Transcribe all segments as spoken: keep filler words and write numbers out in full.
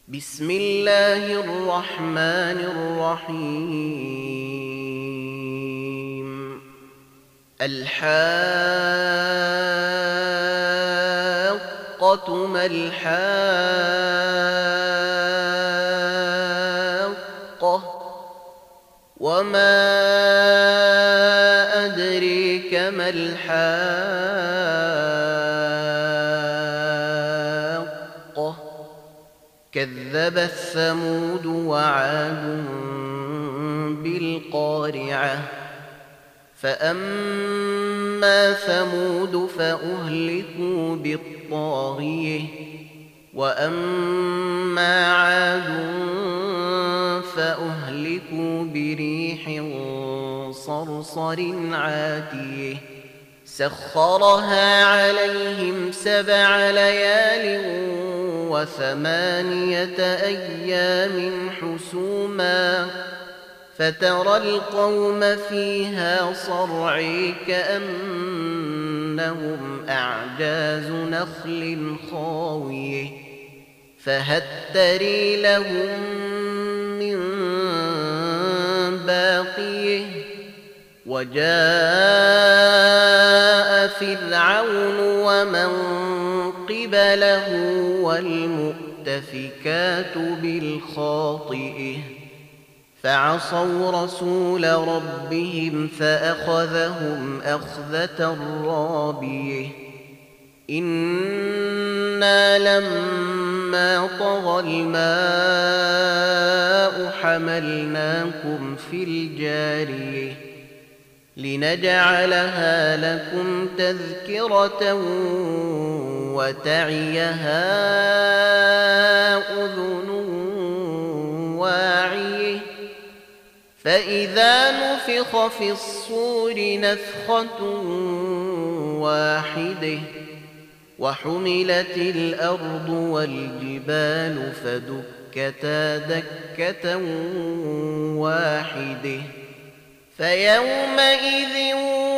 بسم الله الرحمن الرحيم. الحاقة ما الحاقة وما أدريك ما الحاقة كذبت ثمود وعاد بالقارعة فأما ثمود فأهلكوا بالطاغية وأما عاد فأهلكوا بريح صرصر عاتية سخرها عليهم سبع ليال وثمانية أيام حسوما فترى القوم فيها صرعى كأنهم أعجاز نخل خاوية فهل ترى لهم من باقية وجاء فرعون ومن قبله والمؤتفكات بالخاطئة فعصوا رسول ربهم فأخذهم أخذة رابية إنا لما طغى الماء حملناكم في الجارية لنجعلها لكم تذكرة وتعيها أذن واعية فإذا نفخ في الصور نفخة واحدة وحملت الأرض والجبال فدكتا دكة واحدة فيومئذ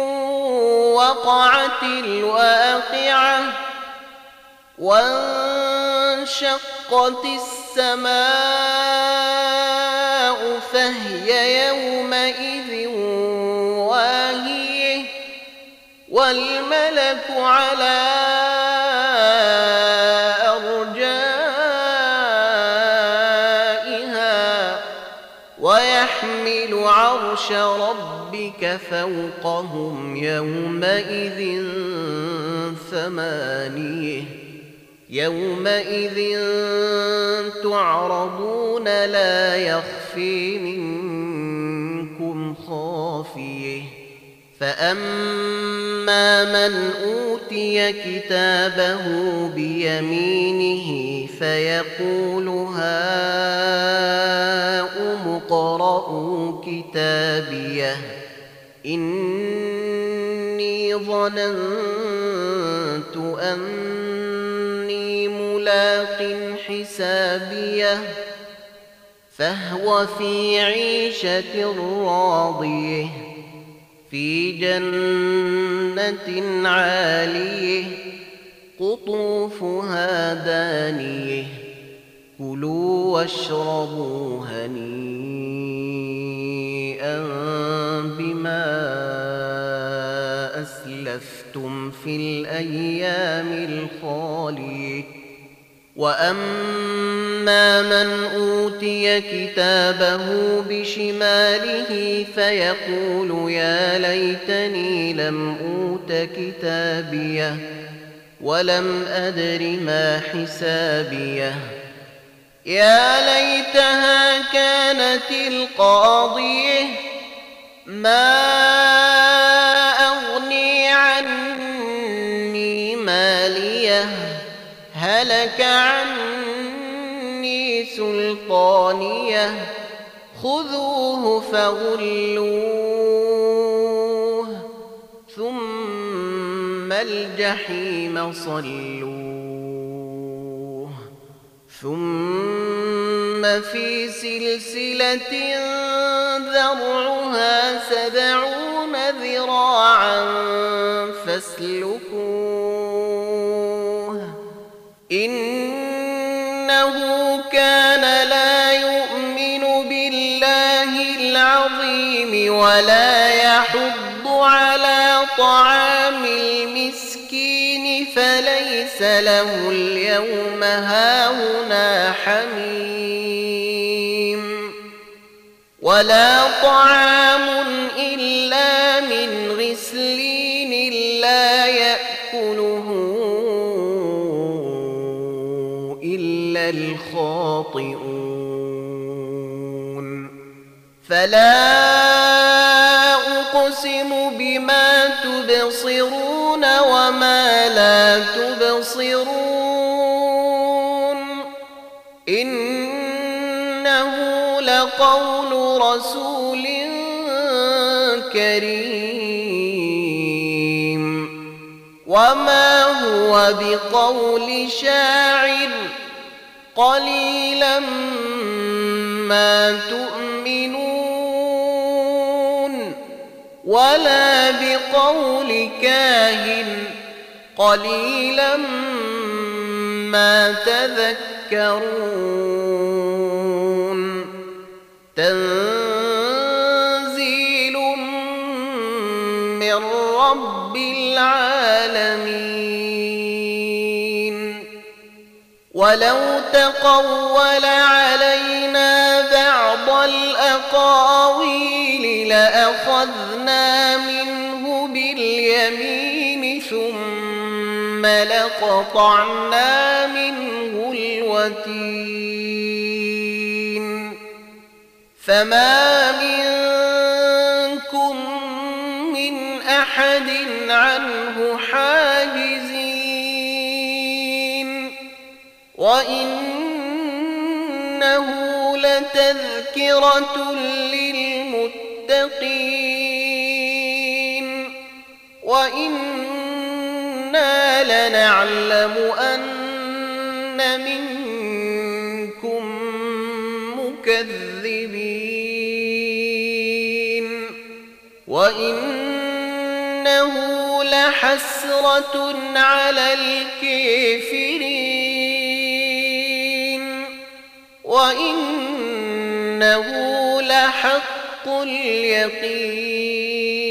وقعت الواقعة وانشقت السماء فهي يومئذ واهية والملك على أرجائها ويحمل عرش ربك فوقهم يومئذ ثمانية يومئذ تعرضون لا يخفي منكم خافية فأما من أوتي كتابه بيمينه فيقول هاؤم اقرءوا كتابيه إني ظننت أني ملاق حسابيه فهو في عيشة راضية في جنة عالية قطوفها دانية كلوا واشربوا هنيئا بما أسلفتم في الأيام الخالية وأما من أوتي كتابه بشماله فيقول يا ليتني لم أوت كتابيه ولم أدر ما حسابيه يا ليتها كانت القاضية ما أغني عني ماليه هلك عني سلطانيه خذوه فغلوه ثم الجحيم صلوه ثم في سلسلة ذرعها سبعون ذراعا فاسلكوه إنه كان ولا يحض على طعام المسكين فليس له اليوم هاهنا حميم ولا طعام إلا من غسلين لا يأكله إلا الخاطئون فلا أقسم بما تبصرون وما لا تبصرون إنه لقول رسول كريم وما هو بقول شاعر قليلا ما تؤمنون ولا بقول كاهن قليلا ما تذكرون تنزيل من رب العالمين ولو تقول علينا بعض الأقاويل لأخذنا منه باليمين ثم لقطعنا منه الوتين فما منكم من أحد عنه حاجزين وإنه لتذكرة للمتقين وإنا لنعلم أن منكم مكذبين وإنه لحسرة على الكافرين وإنه لحق اليقين